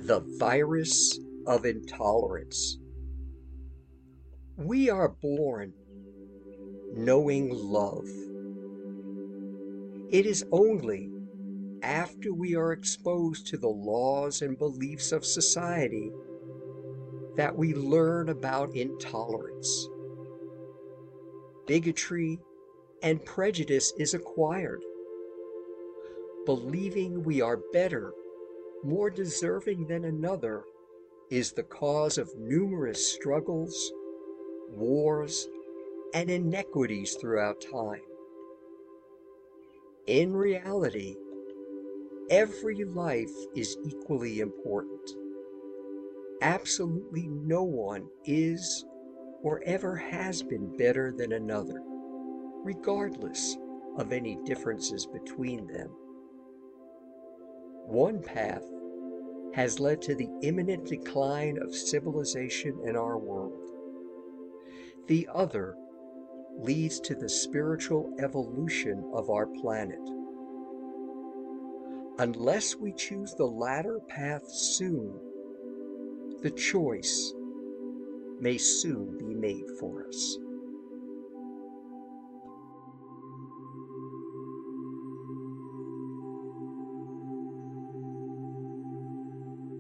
The virus of intolerance. We are born knowing love. It is only after we are exposed to the laws and beliefs of society that we learn about intolerance. Bigotry and prejudice is acquired. Believing we are better, more deserving than another, is the cause of numerous struggles, wars, and inequities throughout time. In reality, every life is equally important. Absolutely no one is or ever has been better than another, regardless of any differences between them. One path has led to the imminent decline of civilization in our world. The other leads to the spiritual evolution of our planet. Unless we choose the latter path soon, the choice may soon be made for us.